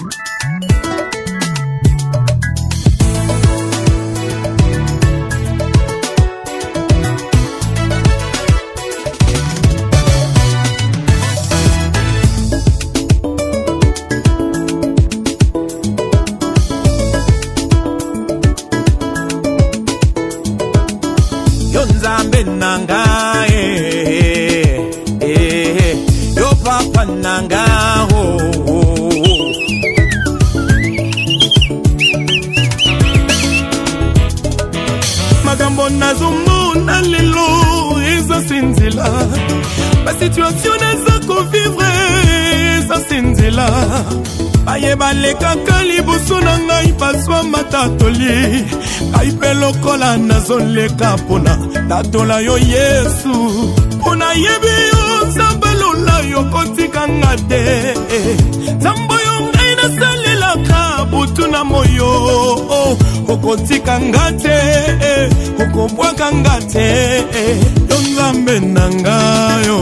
Nzambe nanga yo papa nanga magambo nazomona lelo eza sinzila ba situation naza vivre eza sinzila baye balekaka liboso na ngai baswa matatoli aipe lokola nazoleka pona tatola yo Yesu pona yebi yo zambalola yo kotikanga te zambo yo ngai nasalelaka butu na moyo okotikanga te okobwakanga te yo Nzambe nanga yo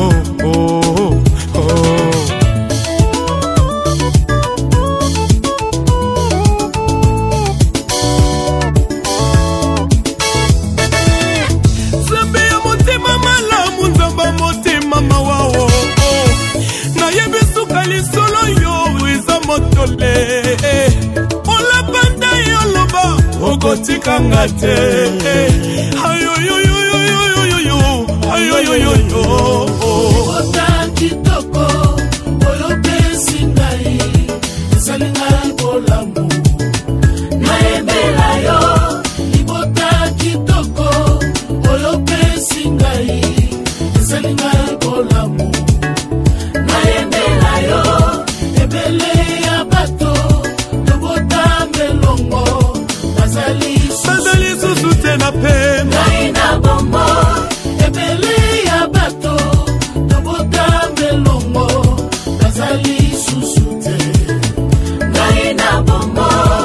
Kotikanga te ayo yo yo yo yo yo yo ayo yo yo yo otakitoko olopesi ngai esalinga bolamu naembela yo ibotakitoko olopesi ngai esalinga bolamu naembela yo ebele ya bato tobota melongo Bazali susute na pema Naina bombo ebele ya bato Tobota melongo Bazali susute Naina bombo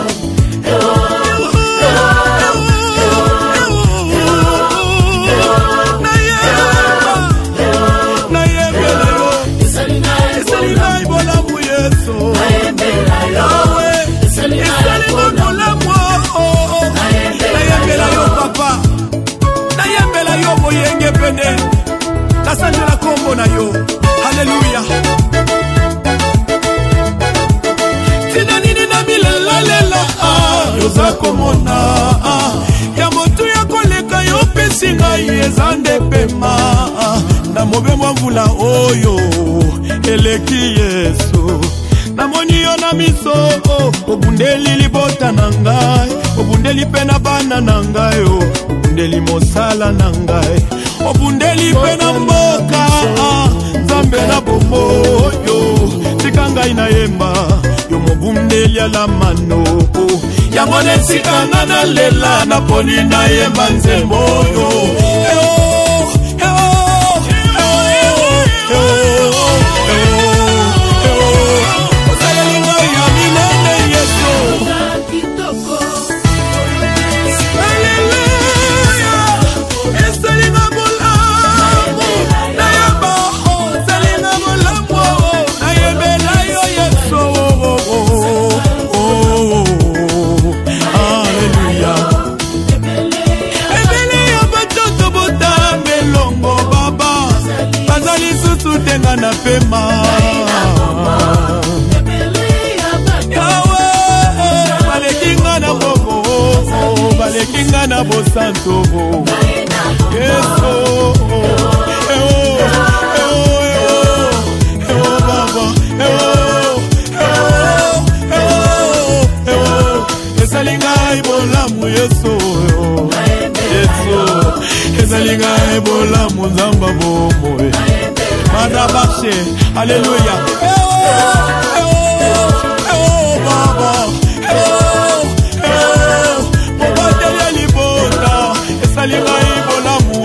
Nasandela kombo na yo haleluya tina nini na milela lela yoza komona ya motu ya koleka yo pesi ngai ezande pema na mobemwa mvula oyo eleki Yesu namoni yo na miso obundeli libota na ngai obundeli pena bana na ngai obundeli mosala na ngai obundeli pena mboka Nzambe na bombo yo tika ngai na yemba yo mobundeli ala mano ya mone tika nga na lela na poni na yemba nzembo yo na pema yawe balekinga na bobo balekinga na bosanto Yesu baba esalinga ibolamu Yesu esalinga ibolamu Nzamba bomo Marabache, alléluia. Baba, Baba libota, esalinga ibolamu.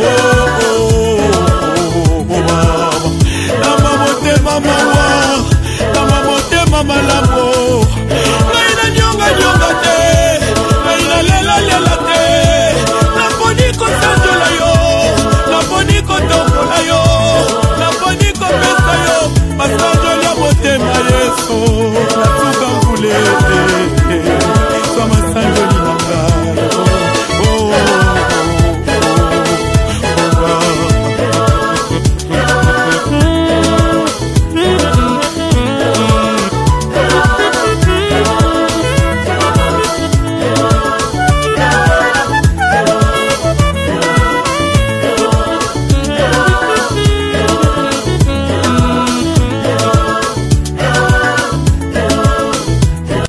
Baba, namamote mama, namamote mama la.